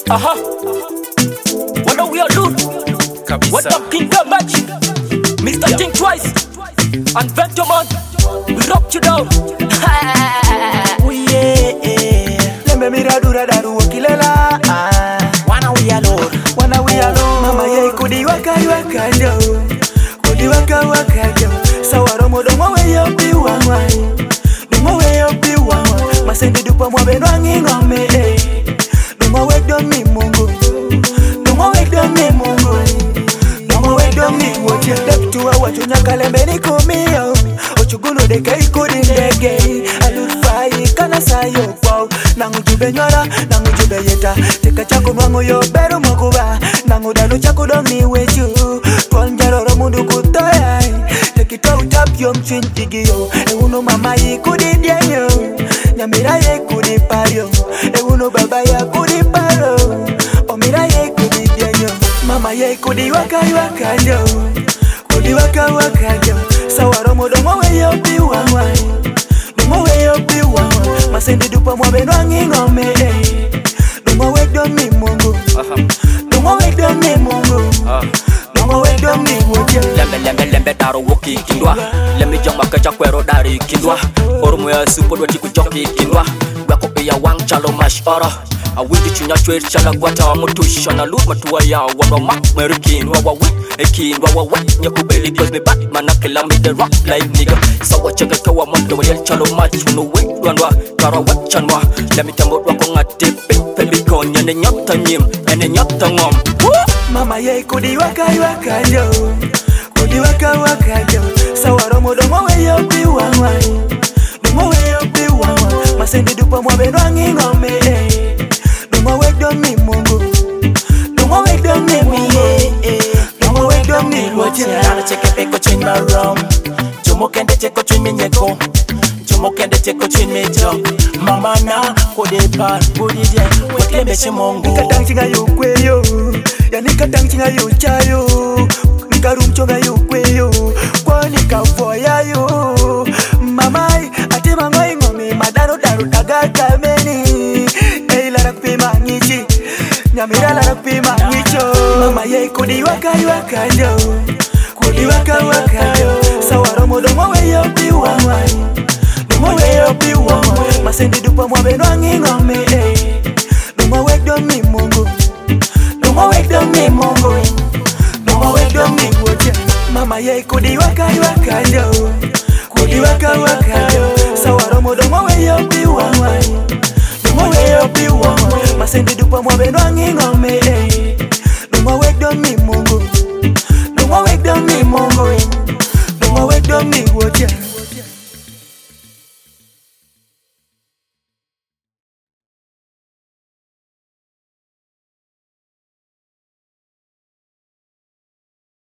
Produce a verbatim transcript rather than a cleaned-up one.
Aha. What do we all do? What up, King Damage? Mister Yeah. Think Twice. And Ventureman. We rock you down. We yeah. Lembe miradura daru wakilela. Wana we alone. Wana we alone. Mama ye kudi waka waka jo. Kudi waka waka jo. Sawaro domo we yo bi wangwai. Domo we yo bi wangwai. Masendi dupa mwa benwangi ngome. Domo we do mi mungu. Domo we do mi mungu. Domo we do mi wote. Deptuwa watu nyakalembe ni kumio. Ochugulu de kai kudi ndege. Alurufai kana sayo wow. Nangu jube nyora, nangu jube yeta. Teka chako mwangu yo beru makuba. Nangu dalu chako dongi weju. Tuan jaroro mundu kutoya. Tekito utap yo mchintigi yo. E uno mama yi kudi diyo. Nyamira ye kudi pario. E uno baba ya kudi paro. Omira ye kudi diyo. Mama ye kudi waka waka jo. Kudi waka waka jo. Sawaro modomo we yo biwa wai. Domo we yo biwa wai. Masendi dupa mwa benwangi ngome. Domo we do mi mungu. Domo we do mi mungu. Domo we do mi wote. Lembe lembe lembe daro woki kindwa. Lembe jama kacha kwero dari kindwa. Oromo ya supo dwa tiku joki kindwa. Wako pe ya wang chalo mash ora. Awindi chunya chwer chala gwata wa mutusha na luma tuwa ya wano mak merikin wawa wik ekin wawa wik nyaku belly cause me Batman na kila me the rock like nigga sawa chega kawa mando wa yel chalo match no wik wanwa kara wachanwa lemi tambo wako ngati pepe konya ne nyota nyim ene nyota ngom Mama ye kudi waka waka jo Kudi waka waka jo Sawaro modomo we yo biwa wai Domo we yo biwa wai Masendi dupa mwa benwangi ngome Domo we do mi mungu Domo we do mi mungu Domo we do mi wote Nana cheke peko chin ma rum Jomo kende cheko chin mi nyeko Jomo kende cheko chin mi jong Mama na kode pan Kudi dien Wekle meche mongo Nikatang chinga yu kweyo Ya nikatang chinga yu chayo Nikarum chonga yu kweyo Kwa nikavoya yu Mamai ati mangoi ngomi Madaro daru tagaka meni Ei lara kupima ngichi Nyamira lara kupima ngicho Mama ye kudi waka waka jo Kudi waka waka jo Sawaro modomo we yo biwa wai Domo we yo biwa wai Masendi dupa mwa benwangi ngome Domo we do mi mungu Domo we do mi mungu Domo we do mi wote Mama ye kudi waka waka jo Kudi waka waka jo Sawaro modomo we yo biwa wai Domo we yo biwa wai Masendi dupa mwa benwangi ngome